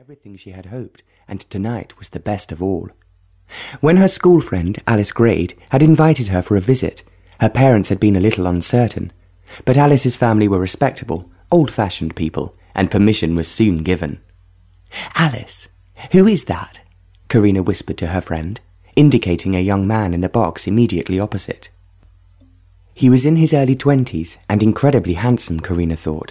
everything she had hoped, and tonight was the best of all. When her school friend, Alice Grade, had invited her for a visit, her parents had been a little uncertain, but Alice's family were respectable, old-fashioned people, and permission was soon given. "Alice, who is that?" Karina whispered to her friend, indicating a young man in the box immediately opposite. He was in his early 20s and incredibly handsome, Karina thought.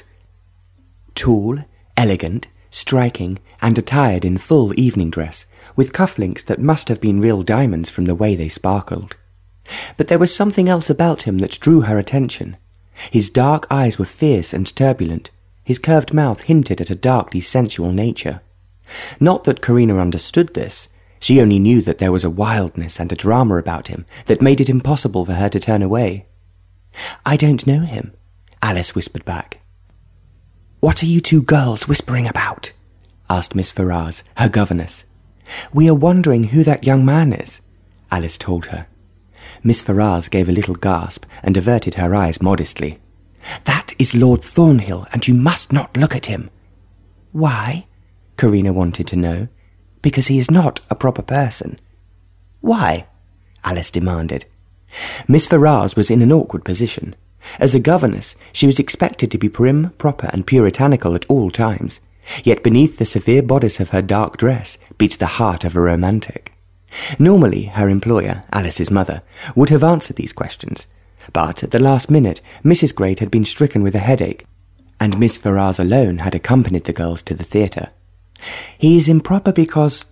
Tall, elegant, striking, and attired in full evening dress, with cufflinks that must have been real diamonds from the way they sparkled. But there was something else about him that drew her attention. His dark eyes were fierce and turbulent. His curved mouth hinted at a darkly sensual nature. Not that Karina understood this. She only knew that there was a wildness and a drama about him that made it impossible for her to turn away. "I don't know him," Alice whispered back. "What are you two girls whispering about?" asked Miss Ferrars, her governess. "We are wondering who that young man is," Alice told her. Miss Ferrars gave a little gasp and averted her eyes modestly. "That is Lord Thornhill, and you must not look at him." "Why?" Karina wanted to know. "Because he is not a proper person." "Why?" Alice demanded. Miss Ferrars was in an awkward position. As a governess, she was expected to be prim, proper, and puritanical at all times, yet beneath the severe bodice of her dark dress beat the heart of a romantic. Normally, her employer, Alice's mother, would have answered these questions, but at the last minute, Mrs. Grade had been stricken with a headache, and Miss Ferrars alone had accompanied the girls to the theatre. "He is improper because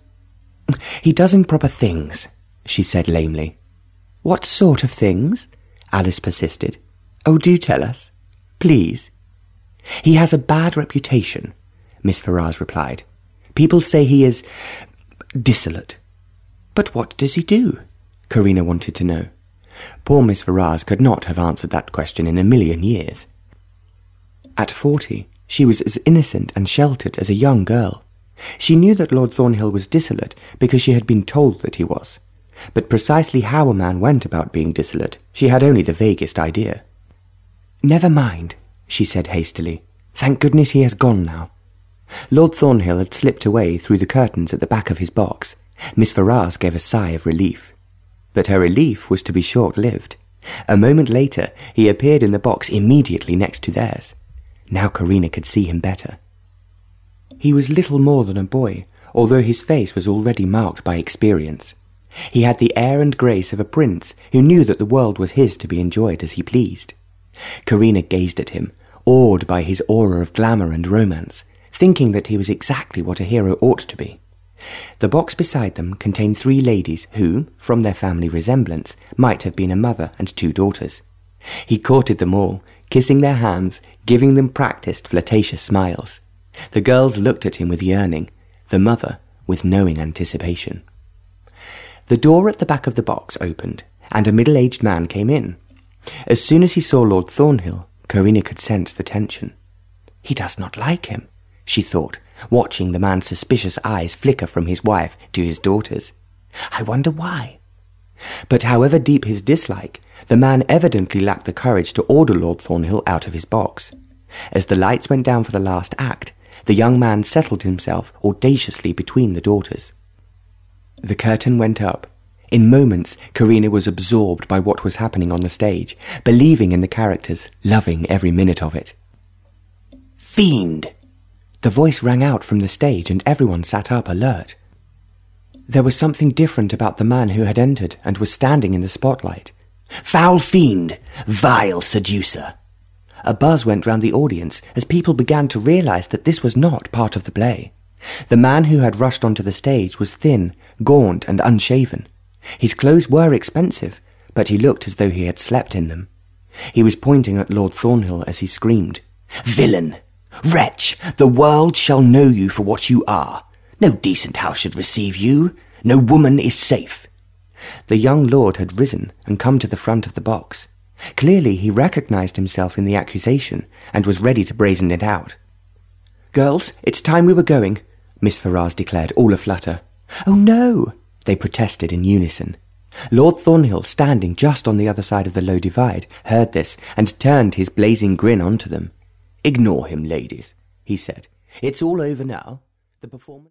he does improper things," she said lamely. "What sort of things?" Alice persisted. "Oh, do tell us, please." "He has a bad reputation," Miss Ferrars replied. "People say he is dissolute." "But what does he do?" Karina wanted to know. Poor Miss Ferrars could not have answered that question in a million years. At 40, she was as innocent and sheltered as a young girl. She knew that Lord Thornhill was dissolute because she had been told that he was, but precisely how a man went about being dissolute she had only the vaguest idea. "Never mind," she said hastily. "Thank goodness he has gone now." Lord Thornhill had slipped away through the curtains at the back of his box. Miss Ferrars gave a sigh of relief. But her relief was to be short-lived. A moment later, he appeared in the box immediately next to theirs. Now Karina could see him better. He was little more than a boy, although his face was already marked by experience. He had the air and grace of a prince who knew that the world was his to be enjoyed as he pleased. Karina gazed at him, awed by his aura of glamour and romance, thinking that he was exactly what a hero ought to be. The box beside them contained 3 ladies who, from their family resemblance, might have been a mother and 2 daughters. He courted them all, kissing their hands, giving them practised flirtatious smiles. The girls looked at him with yearning, the mother with knowing anticipation. The door at the back of the box opened, and a middle-aged man came in. As soon as he saw Lord Thornhill, Karina could sense the tension. "He does not like him," she thought, watching the man's suspicious eyes flicker from his wife to his daughters. "I wonder why?" But however deep his dislike, the man evidently lacked the courage to order Lord Thornhill out of his box. As the lights went down for the last act, the young man settled himself audaciously between the daughters. The curtain went up. In moments, Karina was absorbed by what was happening on the stage, believing in the characters, loving every minute of it. "Fiend!" The voice rang out from the stage and everyone sat up alert. There was something different about the man who had entered and was standing in the spotlight. "Foul fiend! Vile seducer!" A buzz went round the audience as people began to realize that this was not part of the play. The man who had rushed onto the stage was thin, gaunt, and unshaven. His clothes were expensive, but he looked as though he had slept in them. He was pointing at Lord Thornhill as he screamed, "Villain! Wretch! The world shall know you for what you are. No decent house should receive you. No woman is safe." The young lord had risen and come to the front of the box. Clearly he recognized himself in the accusation and was ready to brazen it out. "Girls, it's time we were going," Miss Ferrars declared, all aflutter. "Oh no!" they protested in unison. Lord Thornhill, standing just on the other side of the low divide, heard this and turned his blazing grin onto them. "Ignore him, ladies," he said. "It's all over now. The performance..."